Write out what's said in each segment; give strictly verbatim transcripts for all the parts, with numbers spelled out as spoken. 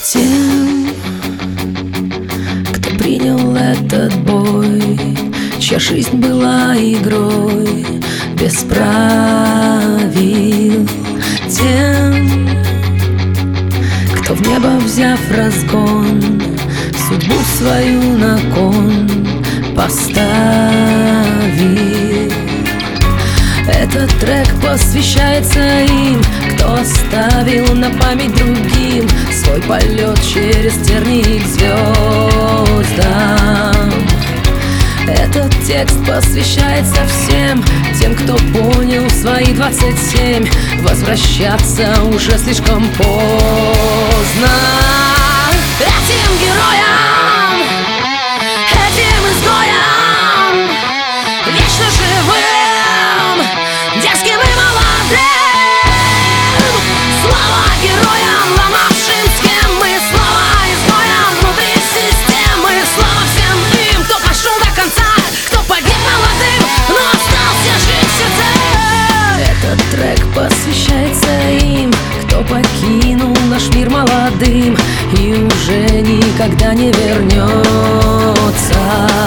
Тем, кто принял этот бой, чья жизнь была игрой без правил. Тем, кто в небо взяв разгон, судьбу свою на кон поставил. Этот трек посвящается им, кто оставил на память другим свой полет через тернии к звездам. Этот текст посвящается всем тем, кто понял в свои двадцать семь возвращаться уже слишком поздно. Этим героям, этим изгоям, вечно живым, дерзким и молодым, слава героям, ломавшим схемы, слава изгоям внутри системы, слава всем им, кто пошел до конца, кто погиб молодым, но остался жить в сердце. Этот трек посвящается им, кто покинул наш мир молодым и уже никогда не вернется.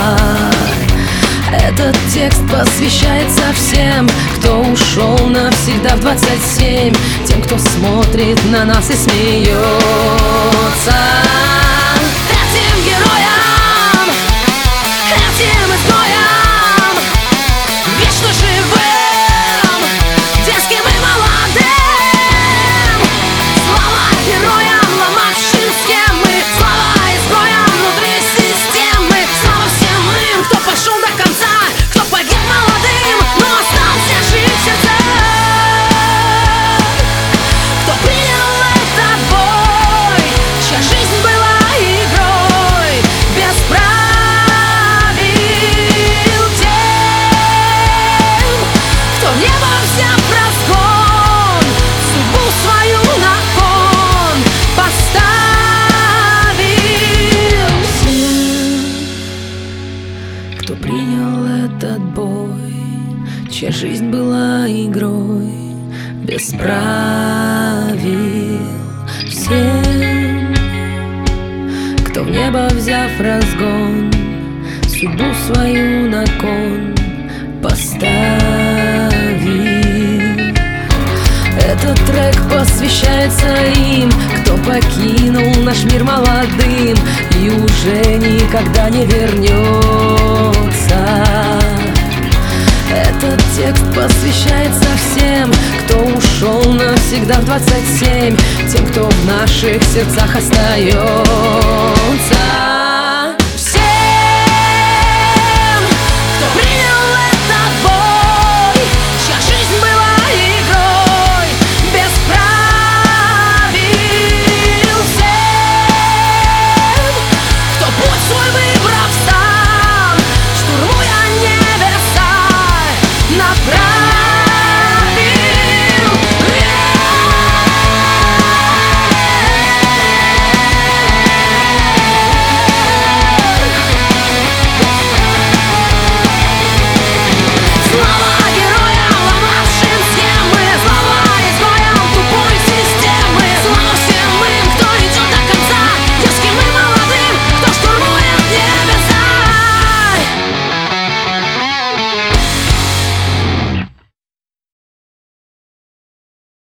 Этот текст посвящается всем, кто ушел навсегда в двадцать семь, тем, кто смотрит на нас и смеется. Этим героям, этим изгоям, вечно живым, дерзким и молодым, слава героям, ломавшим схемы, слава изгоям внутри системы, слава всем им, кто пошел до конца, кто погиб молодым, но остался жить в сердце. Кто принял этот бой, чья жизнь была игрой без правил. Тем, кто в небо взяв разгон, судьбу свою на кон поставил. Тем, кто принял этот бой, чья жизнь была игрой без правил. Всем, кто в небо взяв разгон, судьбу свою на кон поставил. Этот трек посвящается им, кто покинул наш мир молодым и уже никогда не вернется. Этот текст посвящается всем, кто ушел навсегда в двадцать семь, тем, кто в наших сердцах остается.